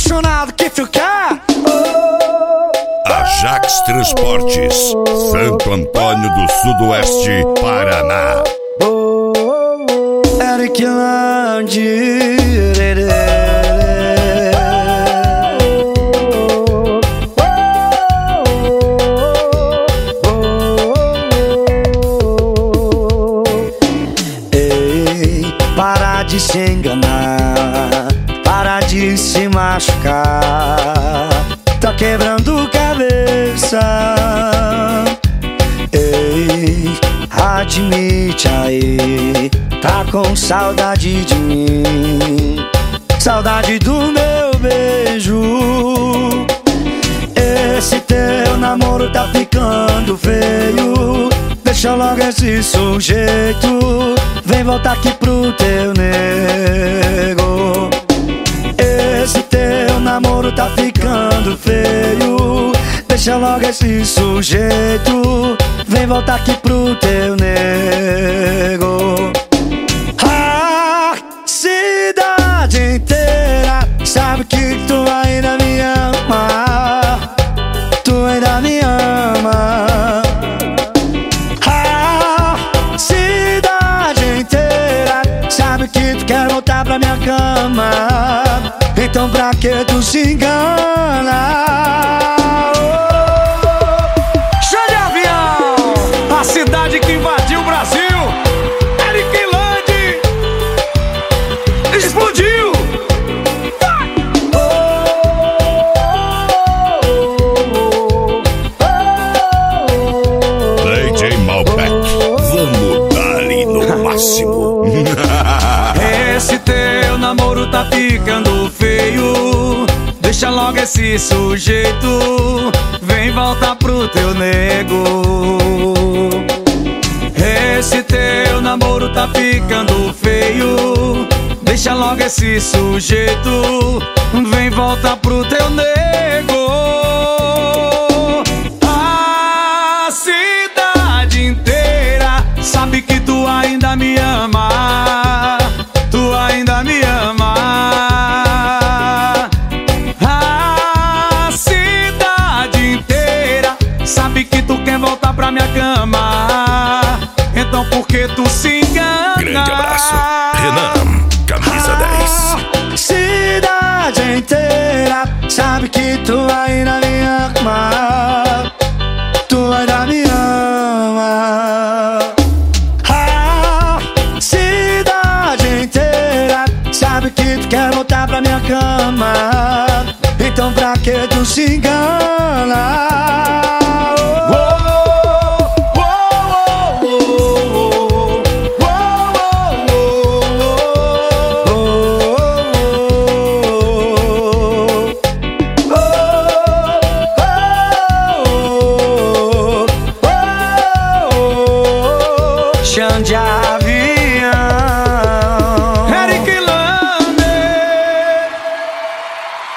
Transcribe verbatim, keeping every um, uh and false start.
apaixonado que tu quer? Ajax Transportes, Santo Antônio do Sudoeste, Paraná. Eric Landi. Ei, para de se enganar, para de se machucar, tá quebrando cabeça. Ei, admite aí, tá com saudade de mim, saudade do meu beijo. Esse teu namoro tá ficando feio, deixa logo esse sujeito, vem voltar aqui pro teu nego. Esse teu namoro tá ficando feio, deixa logo esse sujeito, vem voltar aqui pro teu nego. A cidade inteira sabe que tu ainda me ama, tu ainda me ama. A cidade inteira sabe que tu quer voltar pra minha cama, então pra que tu se engana? Show de avião! A cidade que invadiu o Brasil, Eric Landi, explodiu! D J Malbec, vamos dar-lhe no máximo. Esse teu namoro tá ficando feio, deixa logo esse sujeito, vem voltar pro teu nego. Esse teu namoro tá ficando feio, deixa logo esse sujeito, vem voltar pro teu nego. A cidade inteira sabe que tu ainda me ama, tu ainda me ama. A cidade inteira sabe que tu quer voltar pra minha cama, então por que tu se engana? Grande abraço, Renan, camisa dez. A cidade inteira sabe que tu ainda me ama, tu ainda me ama. A cidade inteira sabe que tu quer voltar pra minha cama, então pra que tu se engana? Xande